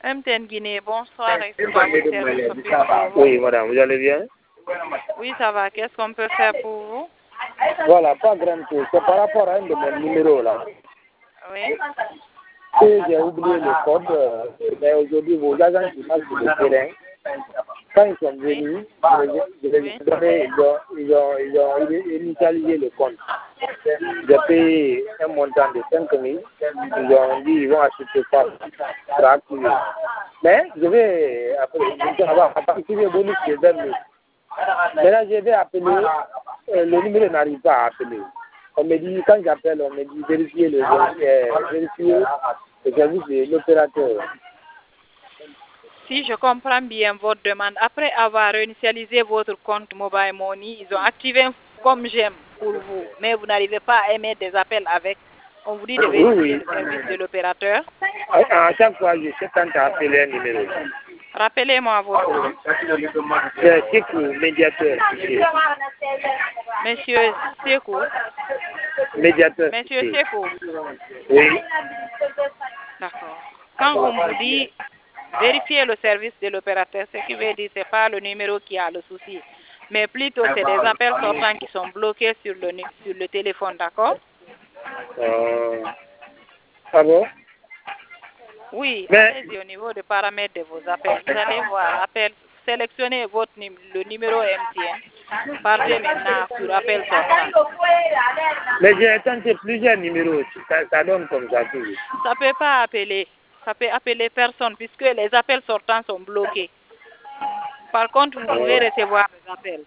MTN Guinée, bonsoir. Est-ce qu'on peut faire pour vous? Oui, madame, vous allez bien? Oui, ça va. Qu'est-ce qu'on peut faire pour vous? Voilà, pas grand chose. C'est par rapport à un de mon numéro là. Oui. Et j'ai oublié le code, mais aujourd'hui, vos agents qui passent sur le terrain, quand ils sont venus, je les ai donné, ils ont initialisé le compte. J'ai payé un montant de 5 000. Ils ont dit qu'ils vont acheter ça pour activer. Mais je vais activer le bonus de 20 000. Maintenant, je vais appeler, le numéro n'arrive pas à appeler. On me dit, quand j'appelle, on me dit vérifier le service de l'opérateur. Si je comprends bien votre demande, après avoir initialisé votre compte Mobile Money, ils ont activé comme j'aime pour vous, mais vous n'arrivez pas à émettre des appels avec. On vous dit de vérifier le service de l'opérateur. À chaque fois, je sais quand tu as appelé un numéro. Rappelez-moi votre nom. C'est Sekou, médiateur. Monsieur Sekou. Médiateur. Monsieur Sekou. Oui. D'accord. Quand on vous dit vérifier le service de l'opérateur, ce qui veut dire que ce n'est pas le numéro qui a le souci, mais plutôt c'est des appels sortants qui sont bloqués sur le téléphone, d'accord? Ah bon? Oui, allez-y au niveau des paramètres de vos appels. Vous allez voir, sélectionnez le numéro MTN. Partez maintenant sur appel sortant. Mais j'ai tenté plusieurs numéros, ça donne comme ça toujours. Ça ne peut pas appeler. Ça peut appeler personne puisque les appels sortants sont bloqués. Par contre, vous pouvez recevoir des appels.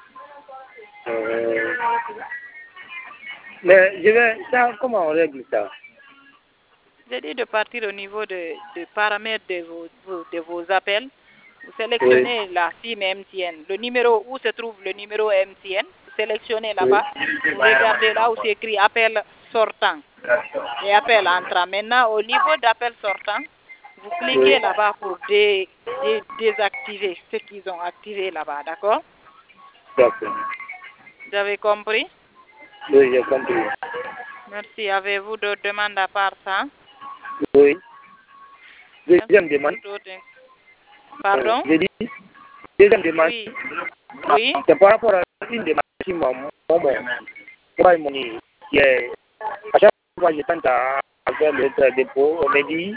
Mais comment on règle ça? J'ai dit de partir au niveau des paramètres de vos appels. Vous sélectionnez la SIM MTN, le numéro où se trouve le numéro MTN. Vous sélectionnez là-bas. Vous regardez là où c'est écrit appel sortant et appel entrant. Maintenant, au niveau d'appel sortant, vous cliquez là-bas pour désactiver ce qu'ils ont activé là-bas, d'accord? D'accord. Vous avez compris? Oui, j'ai compris. Merci. Avez-vous d'autres demandes à part ça? Oui. Deuxième demande. Pardon? J'ai dit, deuxième demande. Oui. Oui. C'est par rapport à une demande qui m'a monnaie. À chaque fois que je tente à faire le dépôt, on me dit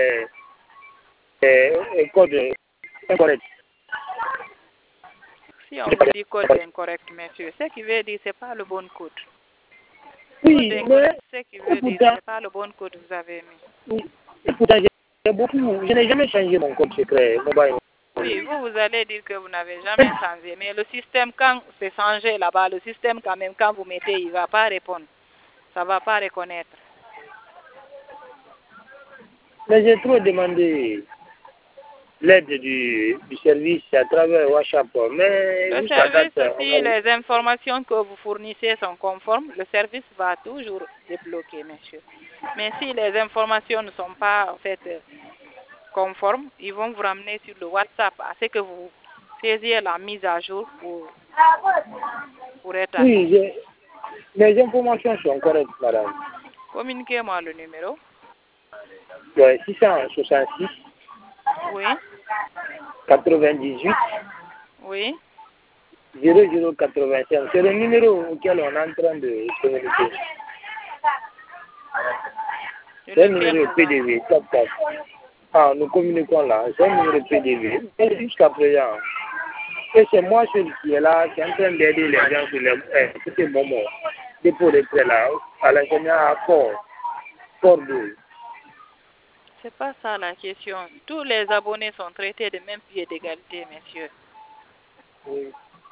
code incorrect. Si on vous dit code incorrect, monsieur, ce qui veut dire que ce n'est pas le bon code. Oui, mais ce qui veut dire que ce n'est pas le bon code que vous avez mis. Oui, pourtant, je n'ai jamais changé mon code secret mobile. Oui, vous allez dire que vous n'avez jamais changé, mais le système, quand c'est changé là-bas, le système quand même, quand vous mettez, il ne va pas répondre. Ça ne va pas reconnaître. Mais j'ai trop demandé l'aide du service à travers WhatsApp. Mais le service, si les informations que vous fournissez sont conformes, le service va toujours débloquer, monsieur. Mais si les informations ne sont pas en fait conformes, ils vont vous ramener sur le WhatsApp à ce que vous faisiez la mise à jour pour être Oui, les informations sont correctes, madame. Communiquez-moi le numéro. Ouais, 666. Oui. 98. Oui. 0085. C'est le numéro auquel on est en train de communiquer. C'est un numéro PDV. Ah, nous communiquons là. C'est un numéro PDV. Et jusqu'à présent. Et c'est moi celui qui est là, qui est en train d'aider les gens sur ces moments. Dépôt de prêt là, à l'enseignant à Fort 2. C'est pas ça la question. Tous les abonnés sont traités de même pied d'égalité, messieurs. Oui.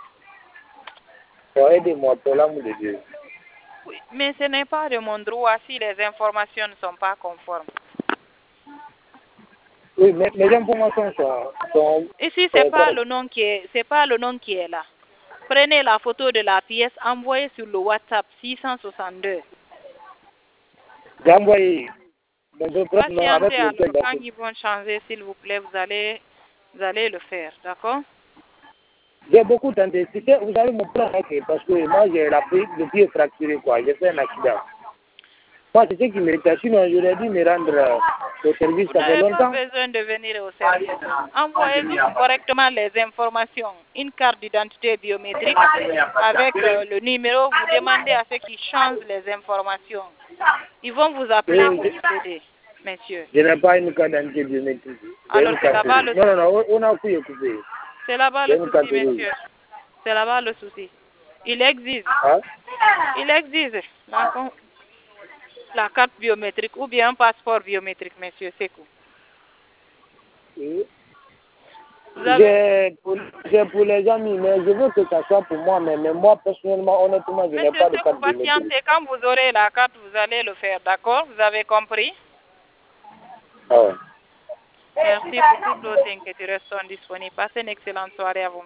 Bon, aidez-moi pour l'amour de Dieu. Oui, mais ce n'est pas de mon droit si les informations ne sont pas conformes. Oui, mais les informations sont ici, c'est pas le nom qui est là. Prenez la photo de la pièce, envoyez sur le WhatsApp 662. J'ai envoyé mon propre nom avec Patientez le alors, texte. quand ils vont changer, s'il vous plaît, vous allez le faire, d'accord? J'ai beaucoup tenté. Vous savez mon plan, parce que moi j'ai le pied fracturé, quoi. J'ai fait un accident. Moi, c'est ce qui méritait. Sinon, j'aurais dû me rendre au service, Vous ça fait n'avez pas longtemps. besoin de venir au service. Envoyez juste correctement les informations. Une carte d'identité biométrique avec le numéro. Vous demandez à ceux qui changent les informations. Ils vont vous appeler pour vous aider, messieurs. Je n'ai pas une carte d'identité biométrique. Alors c'est là-bas le souci. Non, non, non, on a coupé. C'est là-bas le souci, messieurs. C'est là-bas le souci. Il existe. Hein? Il existe la carte biométrique ou bien un passeport biométrique, monsieur Sekou. Oui. C'est pour les amis, mais je veux que ça soit pour moi, mais moi personnellement, honnêtement, je n'ai pas de carte biométrique. Patientez, quand vous aurez la carte, vous allez le faire, d'accord? Vous avez compris? Ah ouais. Merci pour toutes vos inquiétudes. Restons disponibles. Passez une excellente soirée à vous.